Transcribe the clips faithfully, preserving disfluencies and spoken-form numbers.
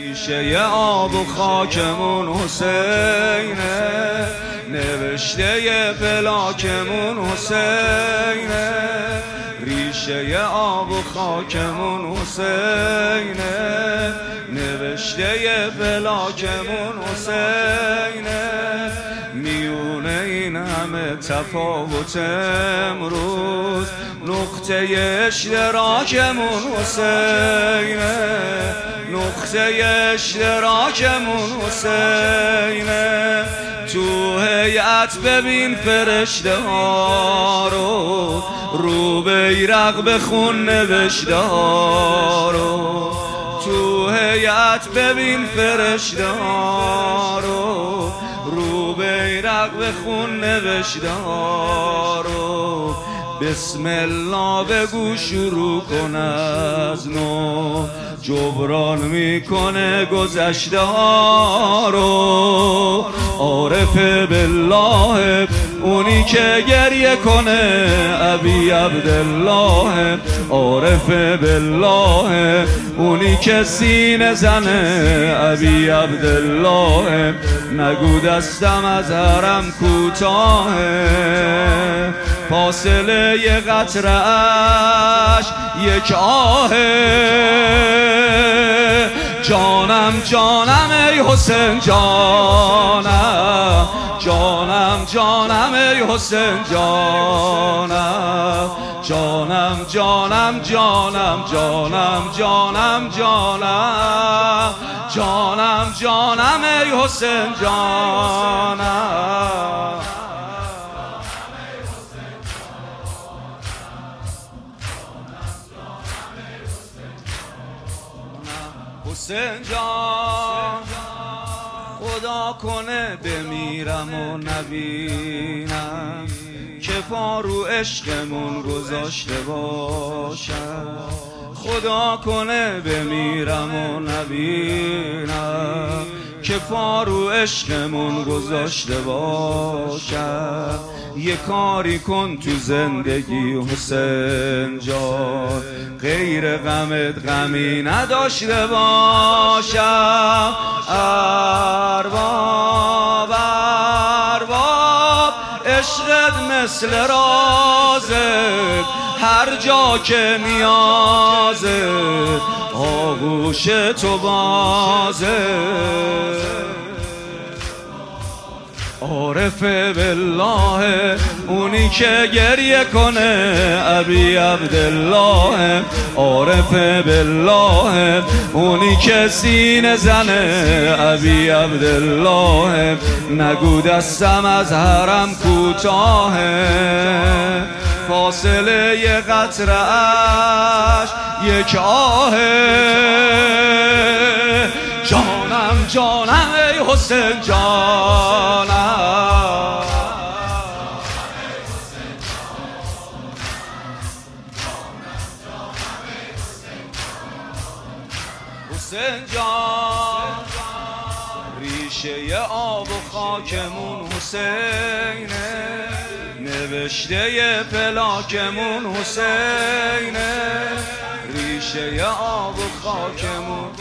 ریشه آب و خاکمون حسینه، نوشته فلاکمون حسینه. ریشه آب و خاکمون حسینه، نوشته فلاکمون حسینه. میونه این همه تفاوت امروز نقطه اشتراکمون حسینه، نقطه اشتراکمون حسینه. تو هیئت ببین فرشته ها رو، رو بیرق به خون نوشته ها رو. تو هیئت ببین فرشته ها رو، رو بیرق به خون نوشته ها رو. بسم الله بگو شروع کن از نو، جبران میکنه گذشته ها رو. عارف بالله اونی که گریه کنه ابی عبدالله، عارف بالله اونی که سینه زنه ابی عبدالله. نگو دستم از حرم کوتاهه، فاصله یه قطره اش یک آهه. جانم جانم ای حسین جانم، جانم جانم ای حسین جانم، جانم جانم جانم جانم جانم جانم جانم جانم ای حسین جانم. حسین جان خدا کنه بمیرم و نبینم که پا رو عشقمون گذاشته باشم. خدا کنه بمیرم و نبینم که پا رو عشقمون گذاشته باشم. یه کاری کن تو زندگی حسین جان، غیر غمت غمی نداشته باشم. ارباب ارباب عشقت مثل رازت، هر جا که نیازت آغوش تو بازه. عارف بالله اونی که گریه کنه ابی عبدالله، عارف بالله اونی که سینه زنه ابی عبدالله. نگو دستم از حرم کوتاهه، فاصله یه قطره اش یک آهه. جانم جانم ای حسین جانم، حسین جان ریشه آب و خاکمون حسینه، نوشته فلاکمون حسینه. ریشه آب و خاکمون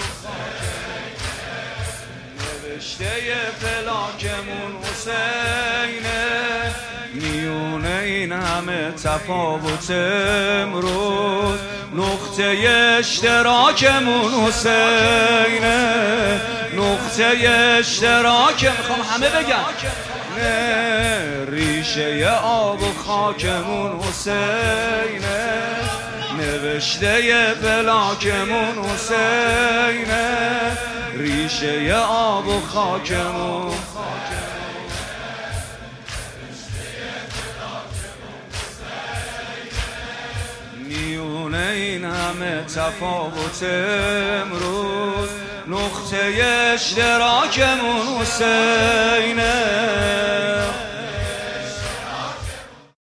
نوشته فلاکمون حسینه. میونه این همه تفاوت امروز نقطه اشتراکمون حسینه، نقطه اشتراک میخوام همه بگن. ریشه آب و خاکمون حسینه، نوشته فلاکمون حسینه. ریشه آب و خاکمون میونه این همه تفاوت امروز نقطه اشتراکمون حسینه.